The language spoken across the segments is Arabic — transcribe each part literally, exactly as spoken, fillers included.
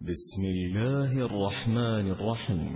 بسم الله الرحمن الرحيم.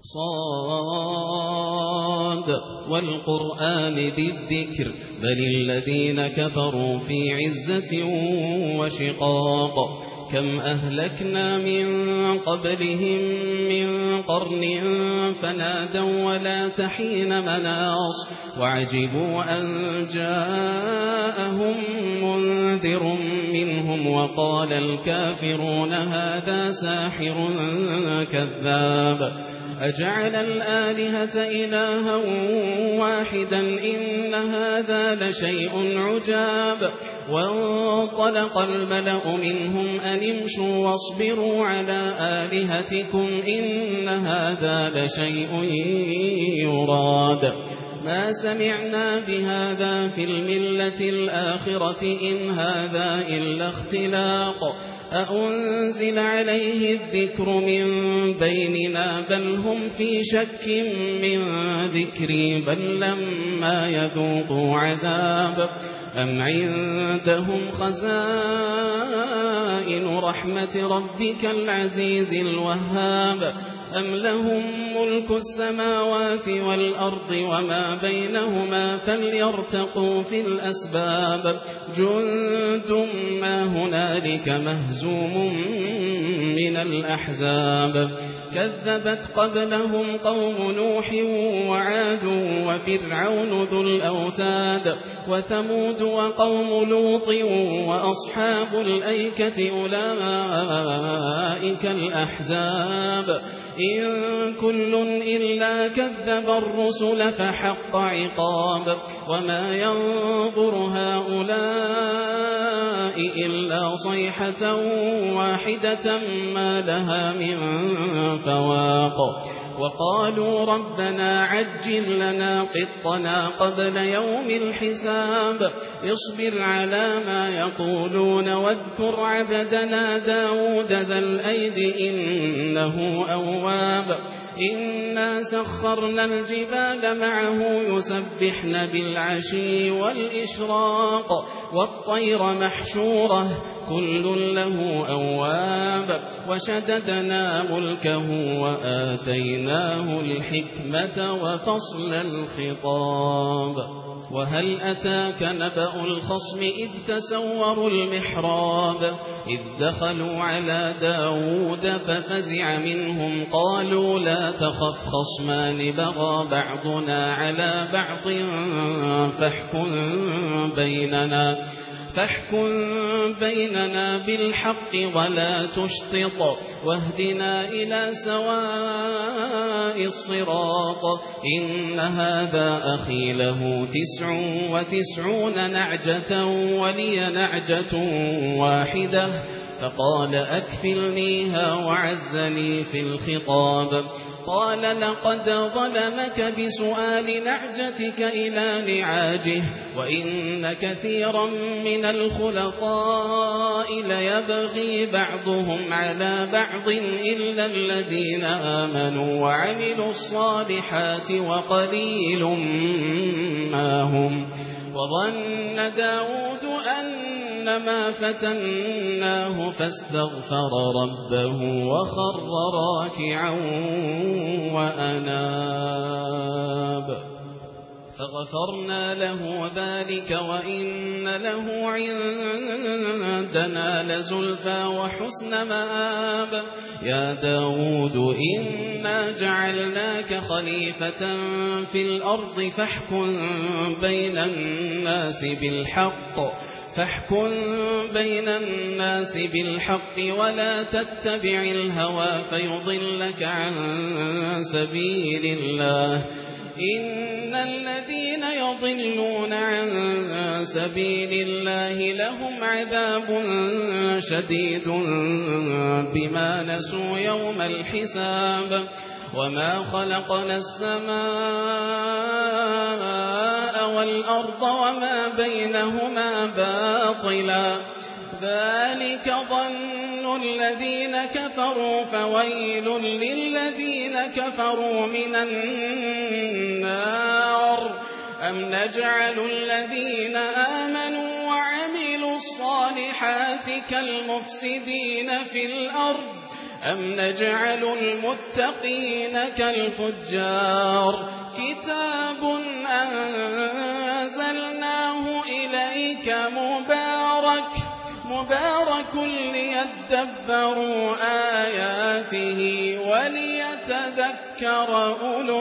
صاد والقرآن ذي الذكر بل الذين كفروا في عزة وشقاق كم أهلكنا من قبلهم من قرن فنادوا ولا تحين مناص وعجبوا أن جاءهم منذر منهم وقال الكافرون هذا ساحر كذاب أجعل الآلهة إلها واحدا إن هذا لشيء عجاب وانطلق الملأ منهم أن امشوا واصبروا على آلهتكم إن هذا لشيء يراد ما سمعنا بهذا في الملة الآخرة إن هذا إلا اختلاق أأنزل عليه الذكر من بيننا بل هم في شك من ذكري بل لما يذوقوا عذاب أم عندهم خزائن رحمة ربك العزيز الوهاب أم لهم ملك السماوات والأرض وما بينهما فليرتقوا في الأسباب جند ما هنالك مهزوم من الأحزاب كذبت قبلهم قوم نوح وعاد وفرعون ذو الأوتاد وثمود وقوم لوط وأصحاب الأيكة أولئك الأحزاب إن كل إلا كذب الرسل فحق عقاب وما ينظر هؤلاء إلا صيحة واحدة ما لها من فواق وقالوا ربنا عجل لنا قطنا قبل يوم الحساب اصبر على ما يقولون واذكر عبدنا داود ذا الأيد إنه أواب إنا سخرنا الجبال معه يسبحن بالعشي والإشراق والطير محشورة كل له أواب وشددنا ملكه وآتيناه الحكمة وفصل الخطاب وهل أتاك نبأ الخصم إذ تسوروا المحراب إذ دخلوا على داود ففزع منهم قالوا لا تخف خصمان بغى بعضنا على بعض فاحكم بيننا فاحكم بيننا بالحق ولا تشطط واهدنا إلى سواء الصراط إن هذا أخي له تسع وتسعون نعجة ولي نعجة واحدة فقال أكفلنيها وعزني في الخطاب قال لقد ظلمك بسؤال نعجتك إلى نعاجه وإن كثيرا من الخلطاء ليبغي بعضهم على بعض إلا الذين آمنوا وعملوا الصالحات وقليل ما هم وظن داود أنما فتناه فاستغفر ربه وخر راكعا وأناب فغفرنا له ذلك وإن له عندنا لزلفى وحسن مآب يا داود إنا جعلناك خليفة في الأرض فاحكم بين الناس بالحق فاحكم بين الناس بالحق ولا تتبع الهوى فيضلك عن سبيل الله إن الذين يضلون عن سبيل الله لهم عذاب شديد بما نسوا يوم الحساب وما خلقنا السماء والأرض وما بينهما باطلا ذلك ظن الذين كفروا فويل للذين كفروا من النار أم نجعل الذين آمنوا وعملوا الصالحات كالمفسدين في الأرض أم نجعل المتقين كالفجار كتاب أنزلناه إليك مبارك مبارك ليدبروا آياته وليتذكر أولو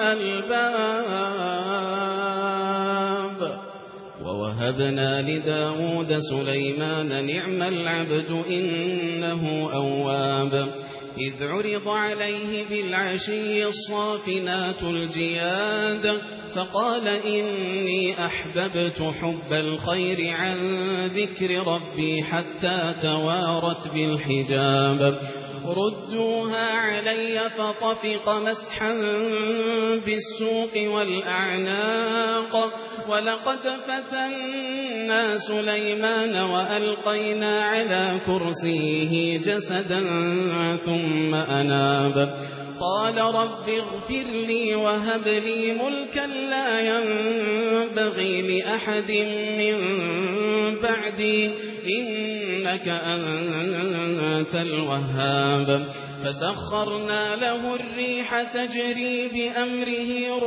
الألباب ووهبنا لداود سليمان نعم العبد إنه أواب إذ عرض عليه بالعشي الصافنات الجياد فقال إني أحببت حب الخير عن ذكر ربي حتى توارت بالحجاب ردوها علي فطفق مسحا بالسوق والأعناق ولقد فتنا سليمان وألقينا على كرسيه جسدا ثم أناب قال رب اغفر لي وهب لي ملكا لا ينبغي لأحد من بعدي إنك أنت الوهاب فسخرنا له الريح تجري بأمره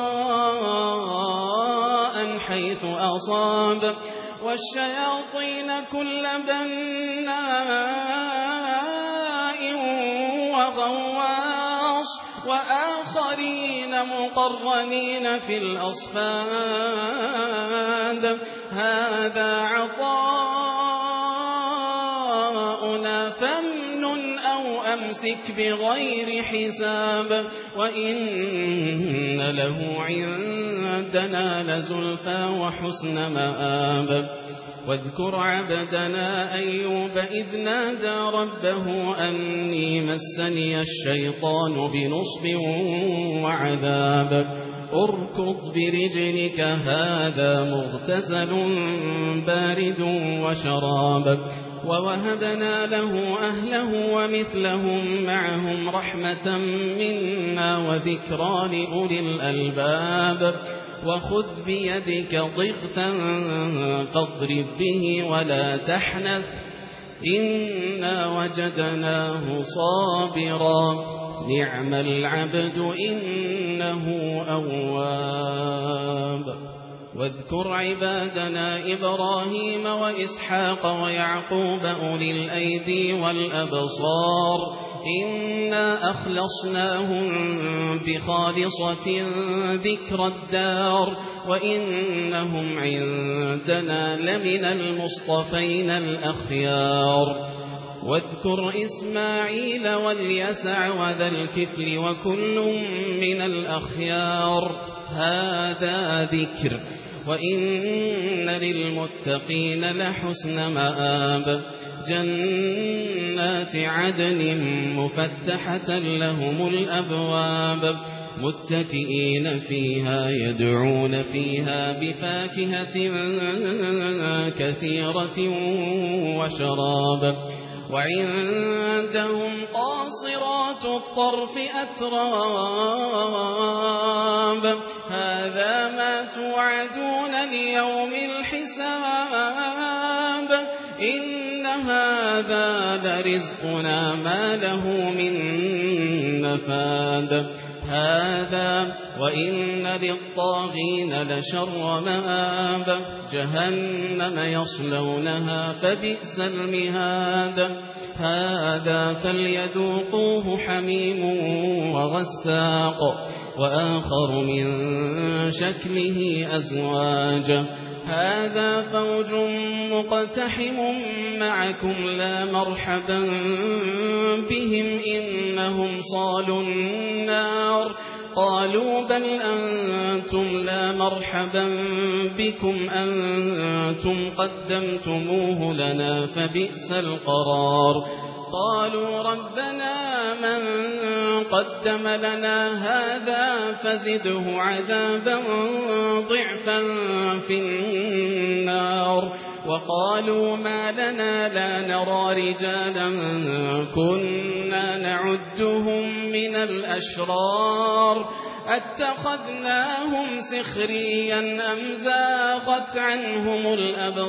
رخاء حيث أصاب والشياطين كل بناء وغواص وآخرين مقرنين في الأصفاد هذا عطاؤنا فامنن أو أمسك بغير حساب وإن له عندنا لزلفى وحسن مآب واذكر عبدنا أيوب إذ نادى ربه أني مسني الشيطان بنصب وعذاب اركض برجلك هذا مغتسل بارد وشراب ووهبنا له أهله ومثلهم معهم رحمة منا وذكرى لأولي الألباب وخذ بيدك ضغثا فاضرب به ولا تحنث إنا وجدناه صابرا نعم العبد إنه أواب واذكر عبادنا إبراهيم وإسحاق ويعقوب أولي الأيدي والأبصار إنا أخلصناهم بخالصة ذكر الدار وإنهم عندنا لمن المصطفين الأخيار واذكر إسماعيل واليسع وذا الكفل وكل من الأخيار هذا ذكر وإن للمتقين لحسن مآب جنات عدن مفتحة لهم الأبواب متكئين فيها يدعون فيها بفاكهة كثيرة وشراب وعندهم قاصرات الطرف أتراب هذا ما توعدون ليوم الحساب إن هذا لرزقنا ما له من نفاد هذا وإن للطاغين لشر مآب جهنم يصلونها فبئس المهاد هذا فليذوقوه حميم وغساق وآخر من شكله أزواج هذا فوج مقتحم معكم لا مرحبا بهم إنهم صالوا النار قالوا بل أنتم لا مرحبا بكم أنتم قدمتموه لنا فبئس القرار قالوا ربنا من قدم لنا هذا فزده عذابا ضعفا في النار وقالوا ما لنا لا نرى رجالا كنا نعدهم من الأشرار أتخذناهم سخريا أم زاغت عنهم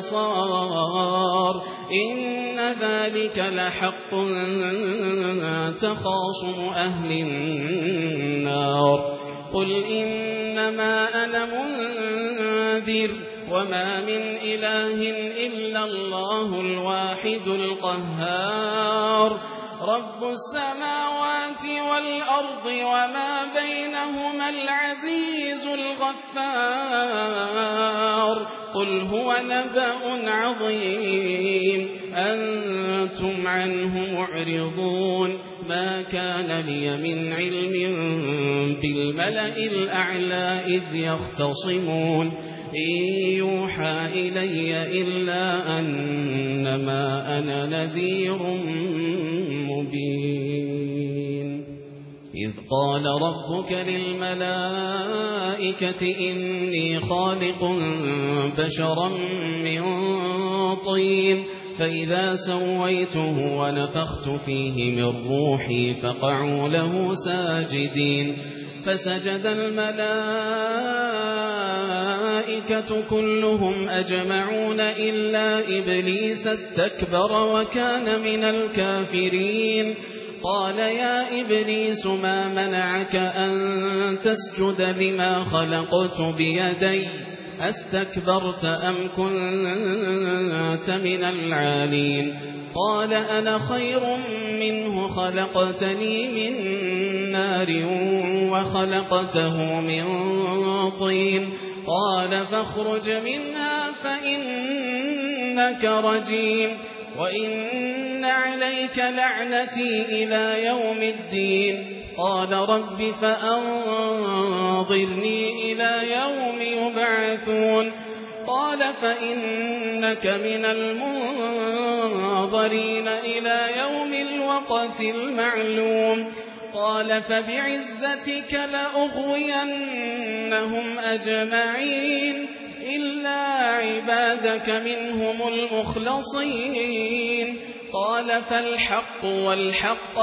الأبصار إن ذلك لحق تخاصم أهل النار قل إنما أنا منذر وما من إله إلا الله الواحد القهار رب السماوات والأرض وما بينهما العزيز الغفار قل هو نبأ عظيم أنتم عنه معرضون ما كان لي من علم بالملأ الأعلى إذ يختصمون إن يوحى إلي إلا أنما أنا نذير مبين إذ قال ربك للملائكة إني خالق بشرا من طين فإذا سويته ونفخت فيه من روحي فقعوا له ساجدين فسجد الملائكة كلهم أجمعون إلا إبليس استكبر وكان من الكافرين قال يا إبليس ما منعك أن تسجد لما خلقت بيدي أستكبرت أم كنت من العالين قال أنا خير منه خلقتني من نار وخلقته من طين قال فاخرج منها فإنك رجيم وإن عليك لعنتي إلى يوم الدين قال رب فأنظرني إلى يوم يبعثون قال فإنك من المنظرين إلى يوم الوقت المعلوم قال فبعزتك لأغوينهم أجمعين إلا عبادك منهم المخلصين قال فالحق والحق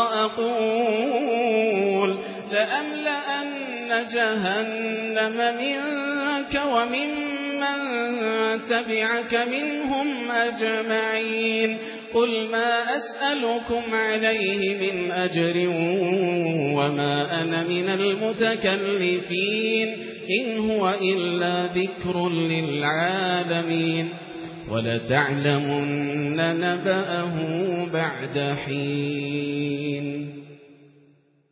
أقول لأملأن جهنم منك وممن تبعك منهم أجمعين قل ما أسألكم عليه من أجر وما أنا من المتكلفين إن هو إلا ذكر للعالمين ولتعلمن نبأه بعد حين